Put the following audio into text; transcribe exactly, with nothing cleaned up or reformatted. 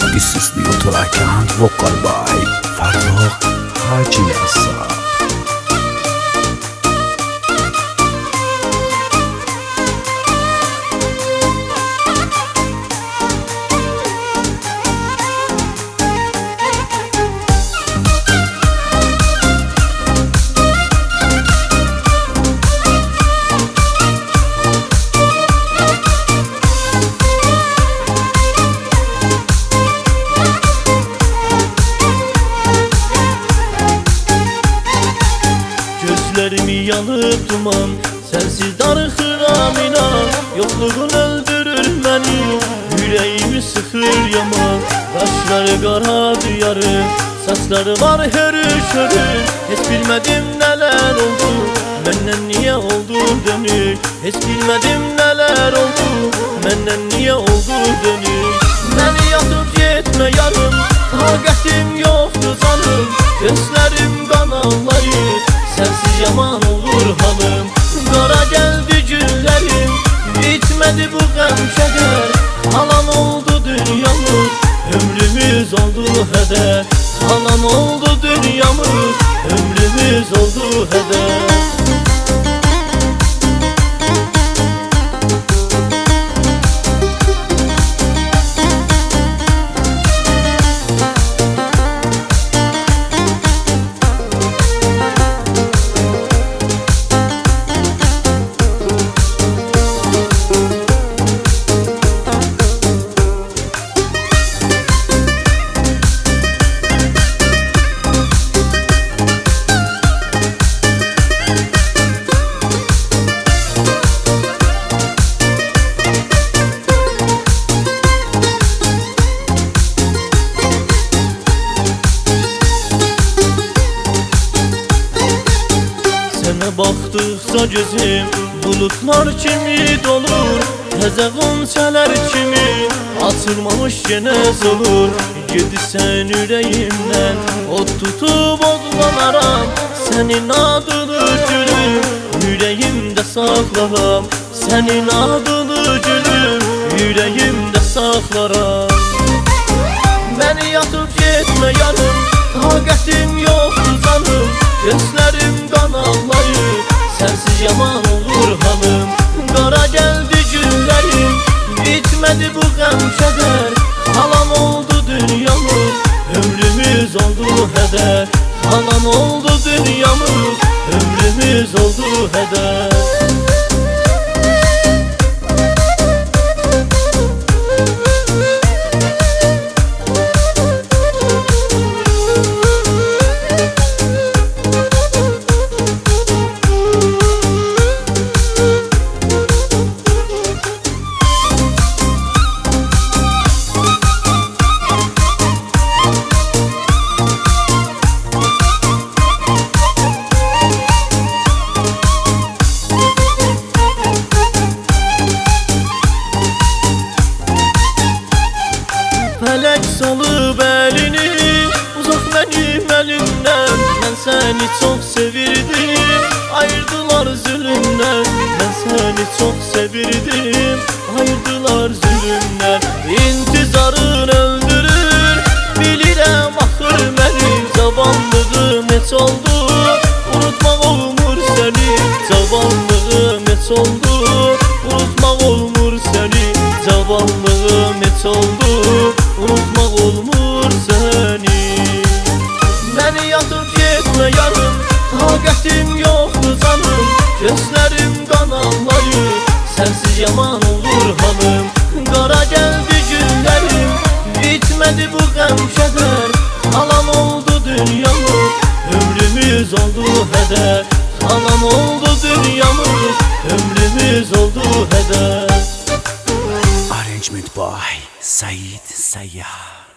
This is the Otorakan vocal by Farrokh Hacı Yasa. Gözlerimi yanıp duman, sensiz darıxıram inan. Yokluğun öldürür beni, yüreğimi sıxır yaman. Qaşları qara diyarım, saçları var hörüşörüm. Heç bilmedim neler oldu, menden niye oldu dönük. Heç bilmedim neler oldu, menden niye oldu dönük. Beni yatıp gitme yarım, taqətim yoktu canım. Gözlerim kan ağlayır, sensiz yaman olur halım. Qara geldi günlerim, bitmedi bu qəm kədər. Alan oldu dünyamız, ömrümüz oldu heder. Alan oldu dünyamız, ömrümüz oldu heder. Sənə baxdıqca gözüm bulutlar kimi dolur. Təzə qonçələr kimi açılmamış genəz olur. Gedirsən ürəyimdən, od tutub odlanaram. Sənin adını gülüm, yüreğimdə saxlaram. Sənin adını gülüm, yüreğimdə saxlaram. Beni yatıp gitme yarım, taqətim yoktu canım. Gözlerim kan ağlayır, sensiz yaman olur halım. Qara geldi günlerim, bitmedi bu qəm kədər. Alan oldu dünyamız, ömrümüz oldu heder. Alan oldu dünyamız, ömrümüz oldu heder. Felek salıp elini, uzak benim elimden. Ben seni çok sevirdim, ayırdılar zulümler. Ben seni çok sevirdim, ayırdılar zulümler. İntizarın öldürür, bilirəm axır benim. Zavallığım heç oldu, unutmaq olmur seni. Zavallığım heç oldu, unutmaq olmur seni. Zavallığım heç oldu, unutmak olmur seni. Beni yatıp gitme yarım, taqətim yoktu canım. Gözlerim kan ağlayır, sensiz yaman olur halım. Qara geldi günlerim, bitmedi bu qəm kədər. Alan oldu dünyamız, ömrümüz oldu heder. Alan oldu dünyamız, ömrümüz oldu heder. Arrangement by Said Sayyah.